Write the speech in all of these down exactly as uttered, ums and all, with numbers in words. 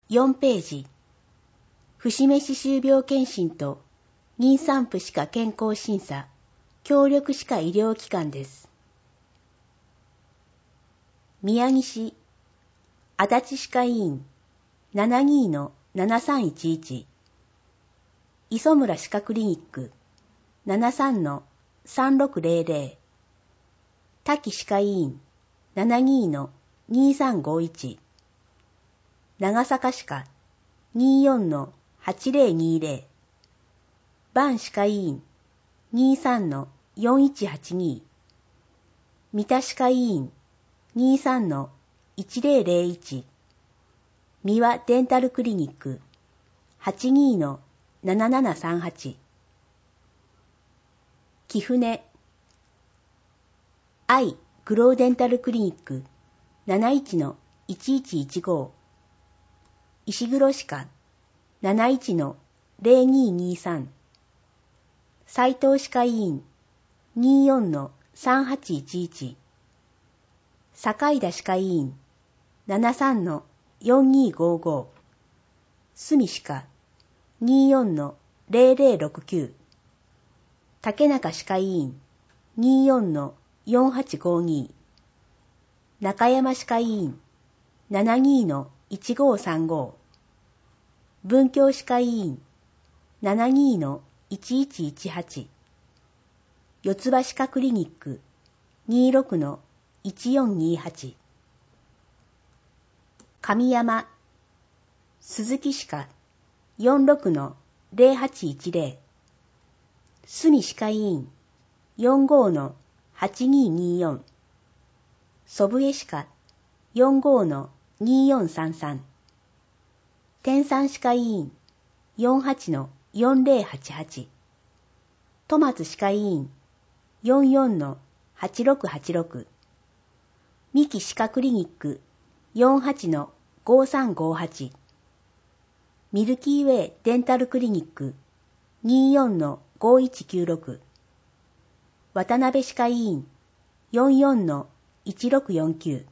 よんページ。節目歯周病検診と妊産婦歯科健康審査、協力歯科医療機関です。宮城市、足立歯科医院 ななにーのななさんいちいち、磯村歯科クリニック ななさんのさんろくぜろぜろ、滝歯科医院 ななにーのにさんごいち、長坂歯科 にじゅうよんのはちぜろにぜろ、万歯科医院 にじゅうさんのよんいちはちに、三田歯科医院 にじゅうさんのいちぜろぜろいち、三輪デンタルクリニック はちにーのななななさんはち、貴船愛グローデンタルクリニック なないちのいちいちいちご、石黒歯科 なないちのぜろににさん、斉藤歯科医院 にじゅうよんのさんはちいちいち、坂井田歯科医院 ななさんのよんにごご、住歯科 にじゅうよんのぜろぜろろくきゅう、竹中歯科医院 にじゅうよんのよんはちごに、中山歯科医院 ななにーのいちごさんご、文京歯科医院 ななにーのいちいちいちはち、四つ葉歯科クリニック にじゅうろくのいちよんにはち、上山鈴木歯科 よんじゅうろくのぜろはちいちぜろ、住歯科医院 よんじゅうごのはちににーよん、祖父江歯科 よんじゅうごのによんさんさん、天山歯科医院 よんじゅうはちのよんぜろはちはち、戸松歯科医院 よんじゅうよんのはちろくはちろく、三木歯科クリニック よんじゅうはちのごさんごはち、ミルキーウェイデンタルクリニック にじゅうよんのごいちきゅうろく、渡辺歯科医院 よんじゅうよんのいちろくよんきゅう、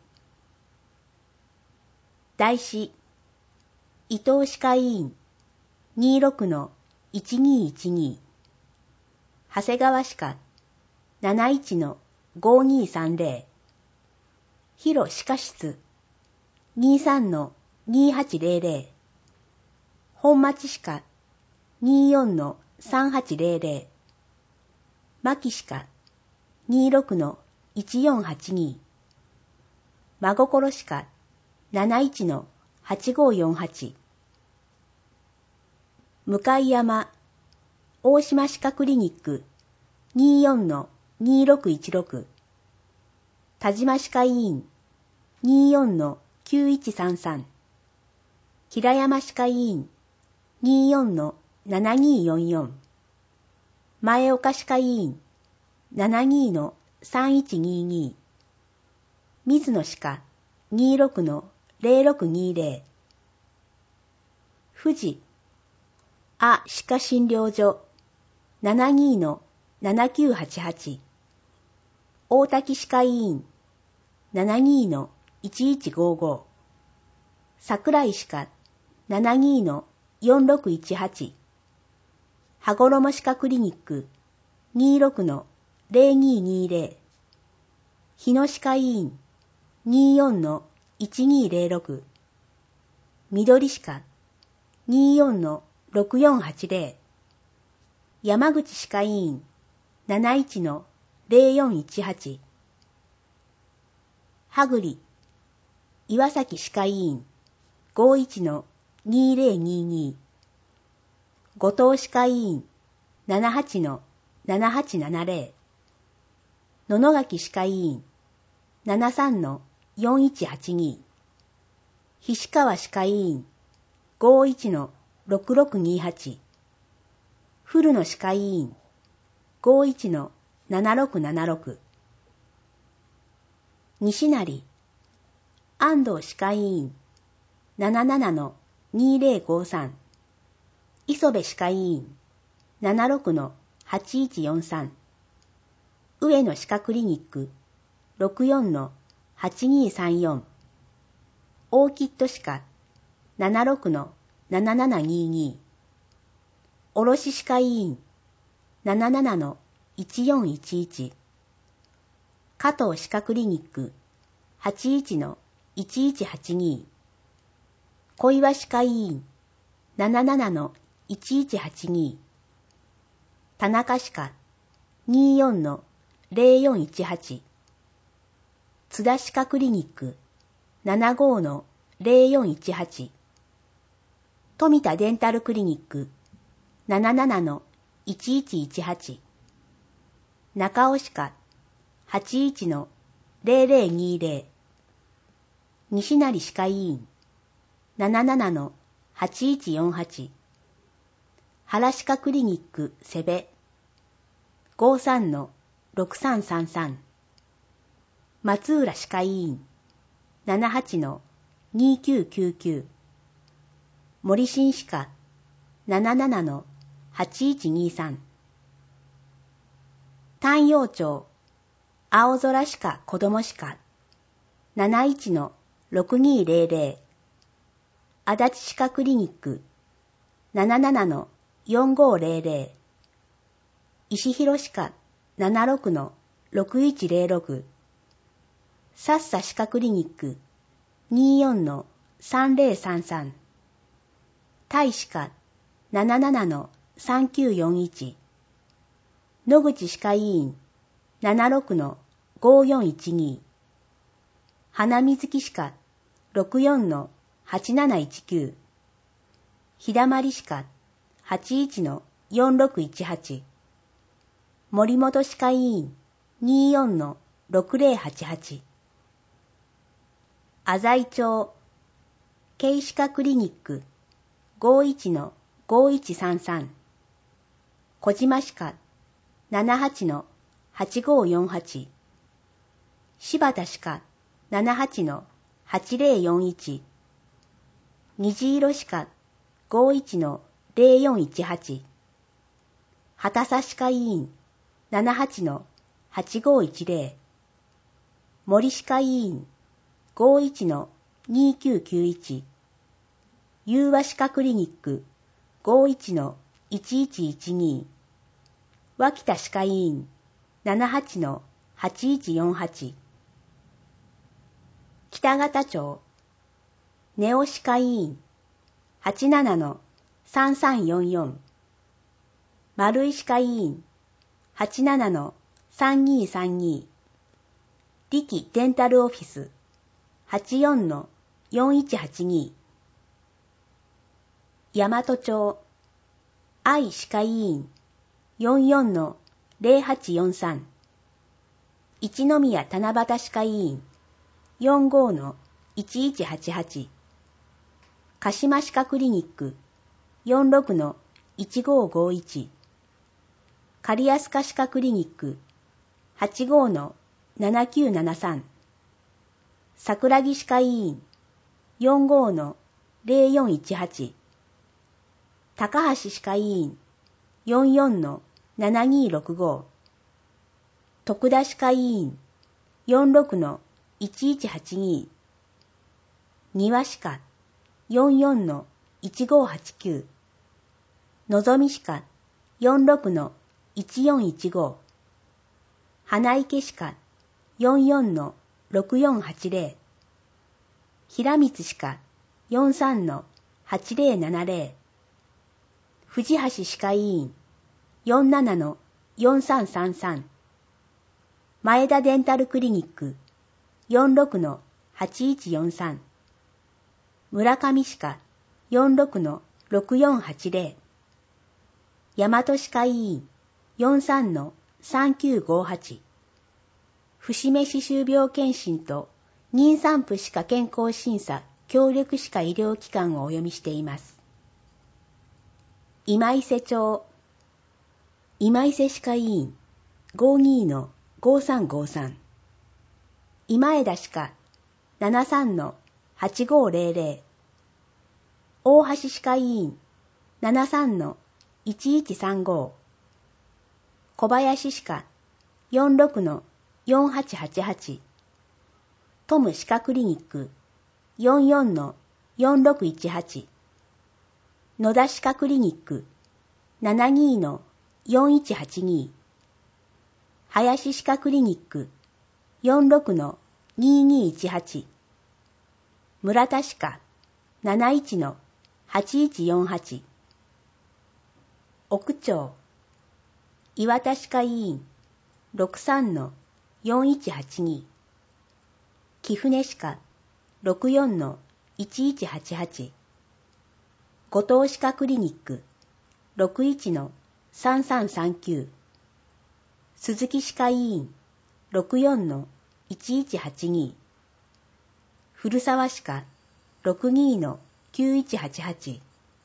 大師伊藤歯科医院 にじゅうろくのいちにいちに、長谷川歯科 なないちのごにさんぜろ、広歯科室 にじゅうさんのにはちぜろぜろ、本町歯科 にじゅうよんのさんはちぜろぜろ、牧歯科 にじゅうろくのいちよんはちに、真心歯科 なないちのはちごよんはち、向山大島歯科クリニック にじゅうよんのにろくいちろく、田島歯科医院 にじゅうよんのきゅういちさんさん、平山歯科医院 にじゅうよんのななによんよん、前岡歯科医院 ななにのさんいちにに、水野歯科 にじゅうろくのぜろろくにぜろ、富士あ歯科診療所 ななにのななきゅうはちはち、大滝歯科医院 ななにのいちいちごご、桜井歯科 ななにのよんろくいちはち、羽衣歯科クリニック にじゅうろくのぜろににぜろ、日野歯科医院 にじゅうよんのいちにぜろろく、緑歯科 にじゅうよんのろくよんはちぜろ、山口歯科医院 なないちのぜろよんいちはち、羽栗岩崎歯科医院 ごいちのにぜろにに、後藤歯科医院 ななはちのななはちななぜろ、野々垣歯科医院 ななさんのよんいちはちに、菱川歯科医院 ごいちのろくろくにはち、古野歯科医院 ごいちのななろくななろく、西成安藤歯科医院 なななのにぜろごさん、磯部歯科医院 ななろくのはちいちよんさん、上野歯科クリニック ろくよんのはちにさんよん、オーキッド歯科ななろくのななななにに。卸歯科医院ななななのいちよんいちいち。加藤歯科クリニックはちいちのいちいちはちに。小岩歯科医院ななななのいちいちはちに。田中歯科にじゅうよんのゼロよんいちはち。津田歯科クリニックななごのゼロよんいちはち。富田デンタルクリニックななななのいちいちいちはち。中尾歯科はちいちのゼロゼロにゼロ。西成歯科医院ななななのはちいちよんはち。原歯科クリニック瀬部ごさんのろくさんさんさん。松浦歯科医院ななはちのにきゅうきゅうきゅう。森進歯科ななななのはちいちにさん。丹陽町青空歯科子ども歯科なないちのろくにゼロゼロ。足立歯科クリニックななななのよんごゼロゼロ。石広歯科ななろくのろくいちゼロろく。さっさ歯科クリニックにじゅうよんのさんゼロさんさん。大歯科ななななのさんきゅうよんいち。野口歯科医院ななろくのごよんいちに。花水木歯科ろくよんのはちなないちきゅう。日だまり歯科はちいちのよんろくいちはち。森本歯科医院にじゅうよんのろくゼロはちはち。浅井町慶歯科クリニックごいちのごいちさんさん。小島歯科ななはちのはちごよんはち。柴田歯科ななはちのはちゼロよんいち。虹色歯科ごいちのゼロよんいちはち。畑佐歯科医院ななはちのはちごいちゼロ。森歯科医院ごいちのにきゅうきゅういち。友和歯科クリニックごいちのいちいちいちに。脇田歯科医院ななはちのはちいちよんはち。北方町ネオ歯科医院はちななのさんさんよんよん。丸井歯科医院はちななのさんにさんに。力デンタルオフィスはちよんのよんいちはちに。大和町愛歯科医院よんよんのゼロはちよんさん。一宮七夕歯科医院よんごのいちいちはちはち。鹿島歯科クリニックよんろくのいちごごいち。刈安科歯科クリニックはちごのななきゅうななさん。桜木歯科医院よんごのゼロよんいちはち。高橋歯科医院よんよんのななにろくご。徳田歯科医院よんろくのいちいちはちに。庭歯科よんよんのいちごはちきゅう。のぞみ歯科よんろくのいちよんいちご。花池歯科よんよんのろくよんはちゼロ。平光歯科よんさんのはちゼロななゼロ。藤橋歯科医院よんななのよんさんさんさん。前田デンタルクリニックよんろくのはちいちよんさん。村上歯科よんろくのろくよんはちゼロ。大和歯科医院よんさんのさんきゅうごはち。節目歯周病検診と妊産婦歯科健康審査協力歯科医療機関をお読みしています。今伊勢町今伊勢歯科医院ごにのごさんごさん。今枝歯科ななさんのはちごゼロゼロ。大橋歯科医院ななさんのいちいちさんご。小林歯科よんろくのよんはちはちはち。トム歯科クリニックよんよんのよんろくいちはち。野田歯科クリニック ななにーのよんいちはちに。林歯科クリニック よんろくのにーにーいちはち。村田歯科 なないちのはちいちよんはち。奥町岩田歯科医院 ろくさんのよんいちはちに。貴船歯科 ろくよんのいちいちはちはち。後藤歯科クリニック ろくいちのさんさんさんきゅう。鈴木歯科医院 ろくよんのいちいちはちに。古沢歯科 ろくにのきゅういちはちはち。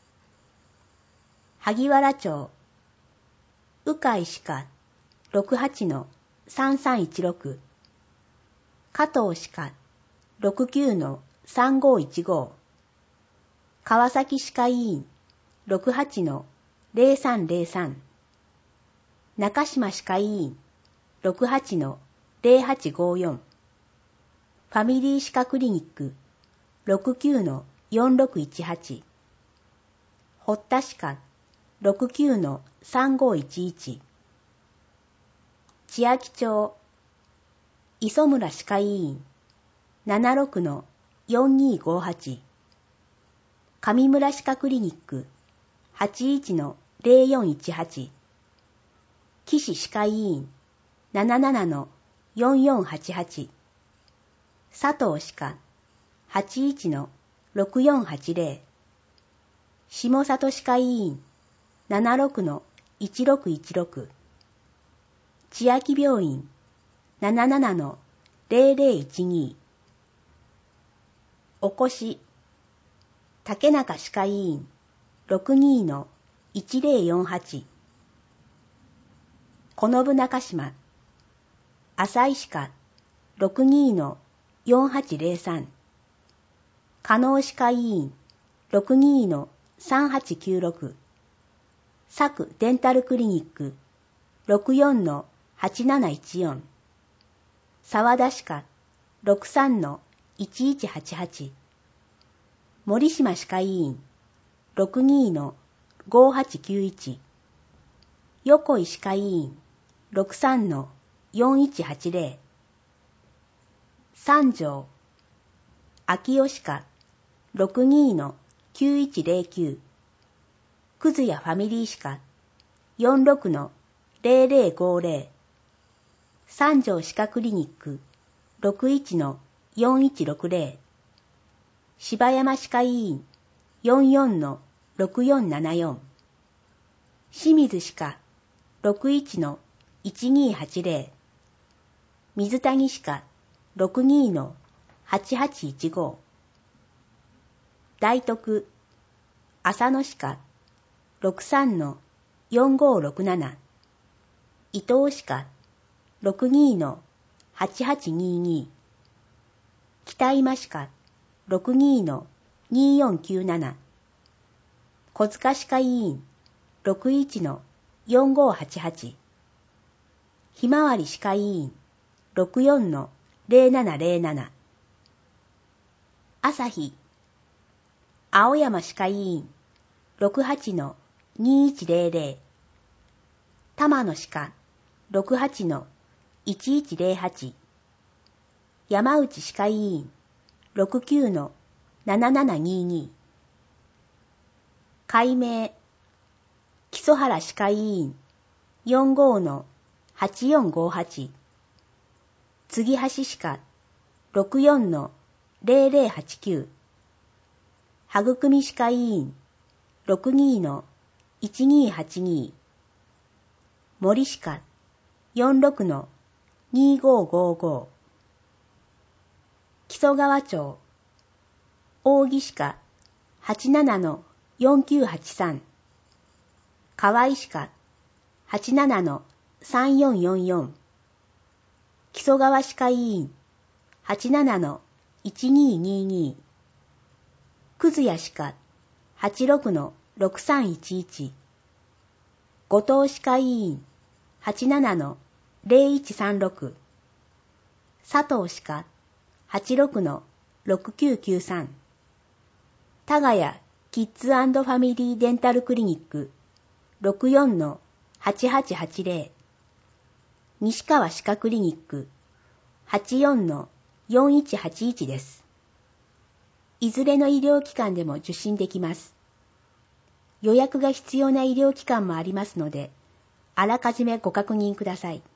萩原町鵜飼歯科 ろくはちのさんさんいちろく。加藤歯科 ろくきゅうのさんごいちご。川崎歯科医院 ろくはちのぜろさんぜろさん。中島歯科医院 ろくはちのぜろはちごよん。ファミリー歯科クリニック ろくきゅうのよんろくいちはち。堀田歯科 ろくきゅうのさんごいちいち。千秋町磯村歯科医院 ななろくのよんにーごはち。上村歯科クリニック はちいちのぜろよんいちはち。岸歯科医院 なななのよんよんはちはち。佐藤歯科 はちいちのろくよんはちぜろ。下里歯科医院 ななろくのいちろくいちろく。千秋病院 なななのぜろぜろいちに。おこし竹中歯科医院 ろくにのいちぜろよんはち。このぶ中島浅井歯科 ろくにのよんはちぜろさん。加納歯科医院 ろくにのさんはちきゅうろく。佐久デンタルクリニック ろくよんのはちなないちよん。沢田歯科 ろくさんのいちいちはちはち。森島歯科医院 ろくにのごはちきゅういち。横井歯科医院 ろくさんのよんいちはちぜろ。三条秋吉歯科 ろくにのきゅういちぜろきゅう。くずやファミリー歯科 よんろくのぜろぜろごぜろ。三条歯科クリニック ろくいちのよんいちろくぜろ。柴山歯科医院 よんよんのろくよんななよん。清水歯科 ろくいちのいちにはちぜろ。水谷歯科 ろくにのはちはちいちご。大徳浅野歯科 ろくさんのよんごろくなな。伊東歯科 ろくにのはちはちにに。北今歯科 ろくにのによんきゅうなな。小塚歯科医院 ろくいちのよんごはちはち。ひまわり歯科医院 ろくよんのぜろななぜろなな。朝日青山歯科医院 ろくはちのにいちぜろぜろ。玉野歯科 ろくはちのいちいちぜろはち。山内歯科医院 ろくきゅうのななななにに。改名木曽原歯科医院 よんごのはちよんごはち。継橋歯科 ろくよんのぜろぜろはちきゅう。育み歯科医院 ろくにのいちにはちに。森歯科 よんろくのにごごご。木曽川町扇歯科 はちななのよんきゅうはちさん。河合歯科 はちななのさんよんよんよん。木曽川歯科医院 はちななのいちににに。くずや歯科 はちろくのろくさんいちいち。後藤歯科医院 はちななのぜろいちさんろく。佐藤歯科 はちろくのろくきゅうきゅうさん。 田谷キッズ&ファミリーデンタルクリニック ろくよんのはちはちはちゼロ 西川歯科クリニック はちよんのよんいちはちいち です。いずれの医療機関でも受診できます。予約が必要な医療機関もありますので、あらかじめご確認ください。